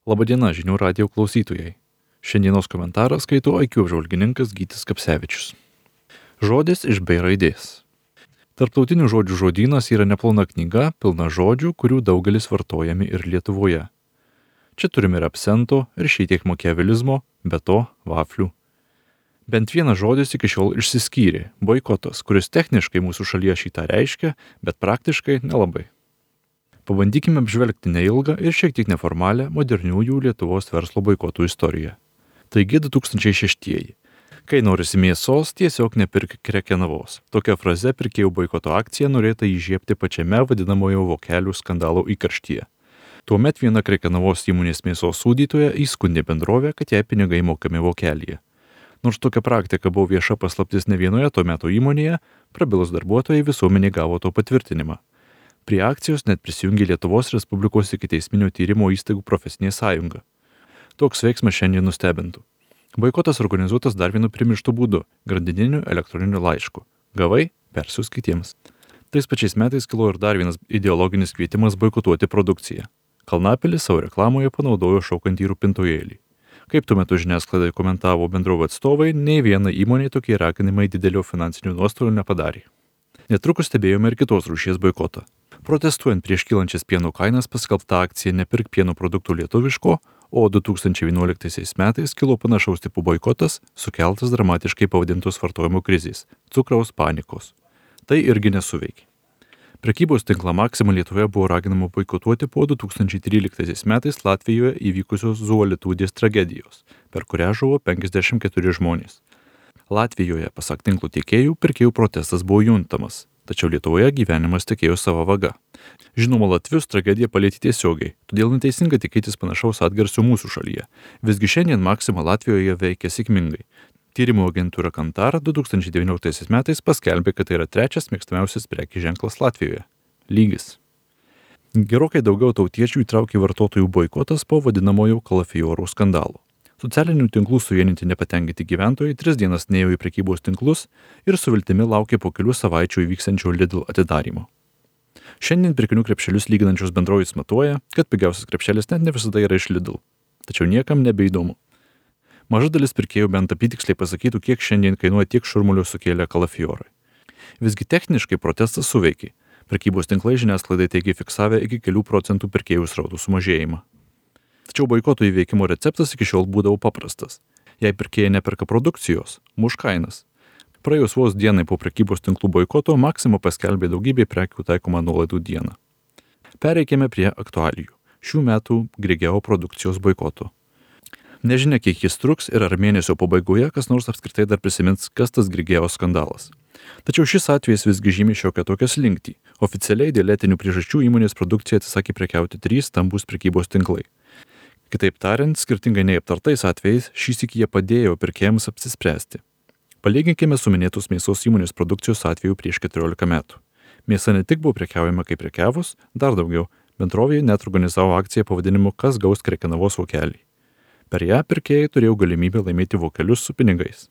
Labadiena žinių radijo klausytojai. Šiandienos komentarą skaito IQ apžvalgininkas Gytis Kapsevičius. Žodis iš B raidės. Tarptautinių žodžių žodynas yra neplona knyga, pilna žodžių, kurių daugelis vartojami ir Lietuvoje. Čia turime ir absento, ir šiek tiek makiavelizmo, be to vaflių. Bent vienas žodis iki šiol išsiskyrė – boikotas, kuris techniškai mūsų šalyje šitą reiškia, bet praktiškai nelabai. Pabandykime apžvelgti neilgą ir šiek tiek neformalią moderniųjų Lietuvos verslo boikotų istoriją. Taigi 2006. Kai norisi mėsos, tiesiog nepirk krekenavos. Tokia fraze pirkėjų boikoto akcija norėta įžiebti pačiame vadinamojo vokelių skandalo įkarštyje. Tuomet viena krekenavos įmonės mėsos sūdytoja įskundė bendrovę, kad jai pinigai mokami vokelyje. Nors tokia praktika buvo vieša paslaptis ne vienoje to meto įmonėje, prabilus darbuotojai visuomenė gavo to patvirtinimą. Prie akcijos net prisijungė Lietuvos Respublikos ikiteisminio tyrimo įstaigų profesinė sąjunga. Toks veiksmas šiandien nustebintų. Boikotas organizuotas dar vienu primirštu būdu – grandininiu elektroniniu laišku. Gavai – persiųsk kitiems. Tais pačiais metais kilo ir dar vienas ideologinis kvietimas boikotuoti produkciją. Kalnapilis savo reklamoje panaudojo šaukantį rūpintojėlį. Kaip tuo metu žiniasklaidai komentavo bendrovų atstovai, nei viena įmonė tokie raginimai didelio finansinių nuostolių nepadarė. Netrukus stebėjome ir kitos rūšies boikotą. Protestuojant prieš kylančias pieno kainas paskelbta akcija Nepirk pieno produktų lietuviško, o 2011 metais kilo panašaus tipų boikotas, sukeltas dramatiškai pavadintos vartojimo krizės – cukraus panikos. Tai irgi nesuveikė. Prekybos tinklą Maxima Lietuvoje buvo raginama boikotuoti po 2013 metais Latvijoje įvykusios Zuolitudės tragedijos, per kurią žuvo 54 žmonės. Latvijoje, pasak tinklo tiekėjų, pirkėjų protestas buvo juntamas, tačiau Lietuvoje gyvenimas tekėjo savo vaga. Žinoma, latvius tragedija palietė tiesiogiai, todėl neteisinga tikėtis panašaus atgarsio mūsų šalyje. Visgi šiandien Maxima Latvijoje veikia sėkmingai. Tyrimo agentūra Kantar 2019 metais paskelbė, kad tai yra trečias mėgstamiausias prekės ženklas Latvijoje. Lygis. Gerokai daugiau tautiečių įtraukė vartotojų boikotas po vadinamojo kalafiorų skandalo. Socialinių tinklų suvieninti nepatenkinti gyventojai 3 dienas nėjo į prekybos tinklus ir su viltimi laukė po kelių savaičių įvyksiančio Lidl atidarymo. Šiandien pirkinių krepšelius lyginančios bendrovės matuoja, kad pigiausias krepšelis net ne visada yra iš Lidl. Tačiau niekam nebeįdomu. Maža dalis pirkėjų bent apytiksliai pasakytų, kiek šiandien kainuoja tiek šurmulio sukėlę kalafiorai. Visgi techniškai protestas suveikė. Prekybos tinklai žiniasklaidai teigė fiksavę iki kelių procentų pirkėjų srautų sumažėjimą. Tačiau boikoto įveikimo receptas iki šiol būdavo paprastas. Jei pirkėjai neperka produkcijos, muš kainas. Praėjus vos dienai po prekybos tinklų boikoto, Maxima paskelbė daugybė prekių taikomą nuolaidų dieną. Pereikime prie aktualijų. Šių metų Grigeo produkcijos boikoto. Nežinia, kiek jis truks ir ar mėnesio pabaigoje kas nors apskritai dar prisimins, kas tas Grigeo skandalas. Tačiau šis atvejis visgi žymi šiokią tokią slinktį. Oficialiai dėl etinių priežasčių įmonės produkciją atsisakė prekiauti 3 stambūs prekybos tinklai. Kitaip tariant, skirtingai nei aptartais atvejais, šįsyk jie padėjo pirkėjams apsispręsti. Palyginkime su minėtos mėsos įmonės produkcijos atveju prieš 14 metų. Mėsa ne tik buvo prekiaujama kaip prekiavus, dar daugiau, bendrovė net organizavo akciją pavadinimu Kas gaus krekenavos vokelį. Per ją pirkėjai turėjo galimybę laimėti vokelius su pinigais.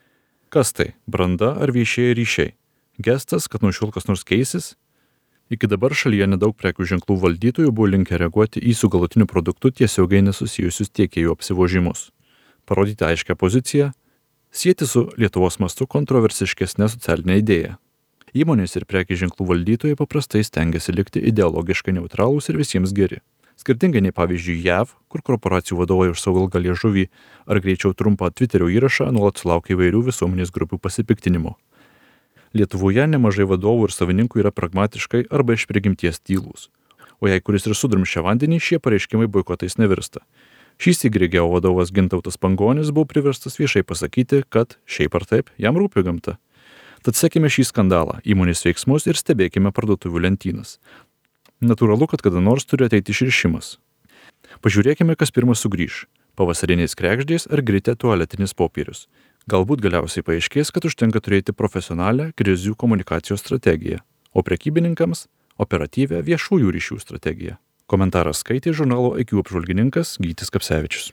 Kas tai? Branda ar viešieji ryšiai? Gestas, kad nuo šiol kas nors keisis? Iki dabar šalyje nedaug prekių ženklų valdytojų buvo linkę reaguoti į su galutiniu produktu tiesiogiai nesusijusius tiekėjų apsivožimus. Parodyti aiškią poziciją, sieti su Lietuvos mastu kontroversiškesnė socialinė idėja. Įmonės ir prekių ženklų valdytojai paprastai stengiasi likti ideologiškai neutralūs ir visiems geri. Skirtingai nei pavyzdžiui JAV, kur korporacijų vadovai už savo ilgą liežuvį ar greičiau trumpą Twitterio įrašą nuolat sulaukia įvairių visuomenės grupių pasipiktinimo. Lietuvoje nemažai vadovų ir savininkų yra pragmatiškai arba iš prigimties tylūs. O jei kuris ir sudrumsčia vandenį, šie pareiškimai boikotais nevirsta. Šįsyk Grigeo vadovas Gintautas Pangonis buvo priverstas viešai pasakyti, kad šiaip ar taip jam rūpi gamta. Tad sekime šį skandalą, įmonės veiksmus ir stebėkime parduotuvių lentynas. Natūralu, kad kada nors turi ateiti išrišimas. Pažiūrėkime, kas pirmas sugrįš – pavasariniais kregždės ar gritė tualetinis popierius. Galbūt galiausiai paaiškės, kad užtenka turėti profesionalią krizių komunikacijos strategiją, o prekybininkams – operatyvią viešųjų ryšių strategiją. Komentarą skaitė žurnalo IQ apžvalgininkas Gytis Kapsevičius.